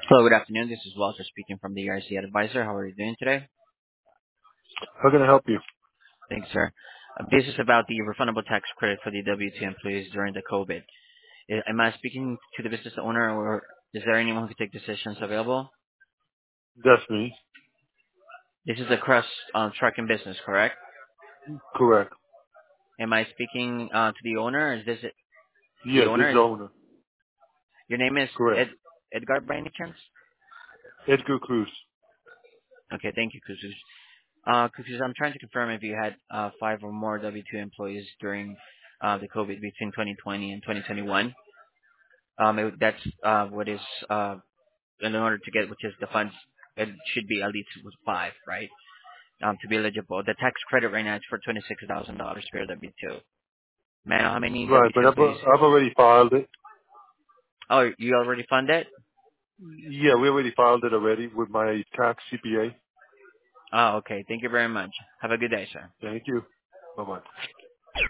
Hello, good afternoon. This is Walter speaking from the ERC Advisor. How are you doing today? How can I help you? Thanks, sir. This is about the refundable tax credit for the W-2 employees during the COVID. Am I speaking to the business owner, or is there anyone who can take decisions available? That's me. This is a cross trucking business, correct? Correct. Am I speaking to the owner? Is this the Yes, this is owner? the owner. Your name is Correct. Edgar by any chance? Edgar Cruz. Okay, thank you, Kuzus. Kuzus, I'm trying to confirm if you had 5 or more W-2 employees during the COVID between 2020 and 2021. That's what is in order to get, which is the funds, it should be at least with 5, right? To be eligible. The tax credit right now is for $26,000 for W-2. May I know how many Right, but W-2 employees? I've already filed it. Oh, you already funded? Yeah, we already filed it already with my tax CPA. Oh, okay. Thank you very much. Have a good day, sir. Thank you. Bye-bye.